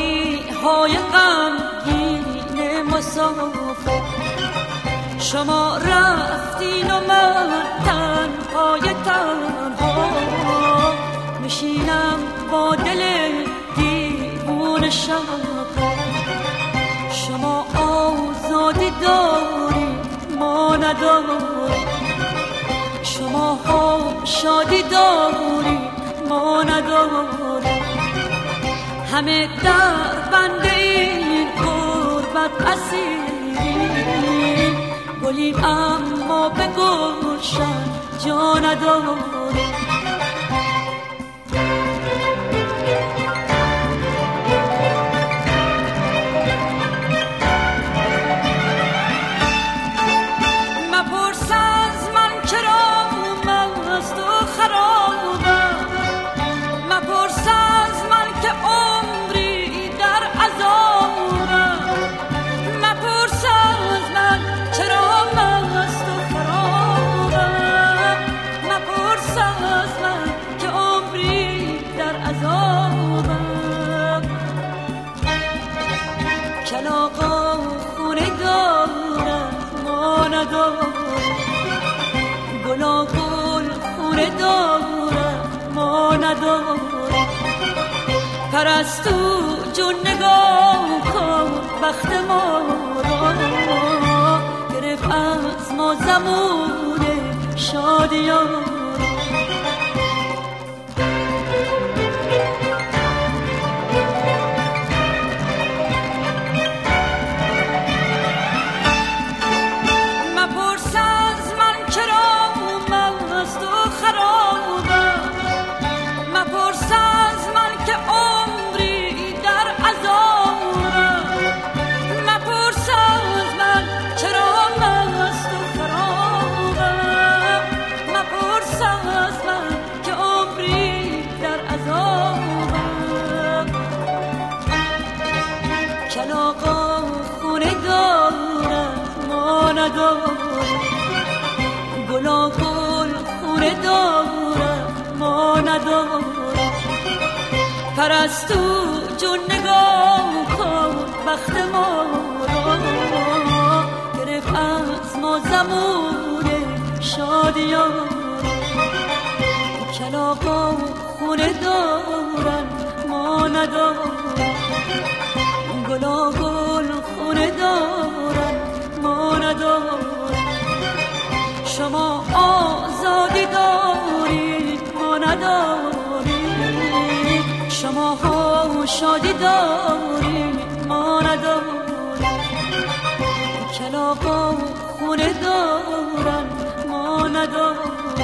وادی های غمگین مسافر، شما رفتین و من تنهای تنها میشینم با دل دیوون شهر. شما آزادی داری ما نداریم، شما ها شادی داری ما نداریم، همه در بند این غربت اسیریم، گلیم اما به گلشن جا نداریم. کلاغا خونه دارد ما نداریم، گلا گل خونه دارد ما نداریم، پرستو جون نگاه کن بخت ما را، گرفت از ما زمون شادیان. کلاغا خونه دارد ما نداریم، گلا گل خونه دارد ما نداریم، پرستو جون نگاه کن بخت ما را، گرفت از ما زمون شادیان. کلاغا خونه دارد ما نداریم، گلا گل خونه دارن ما نداریم، شما آزادی دارید ما نداریم، شما ها شادی دارید ما نداریم، کلاغا خونه دارن ما نداریم،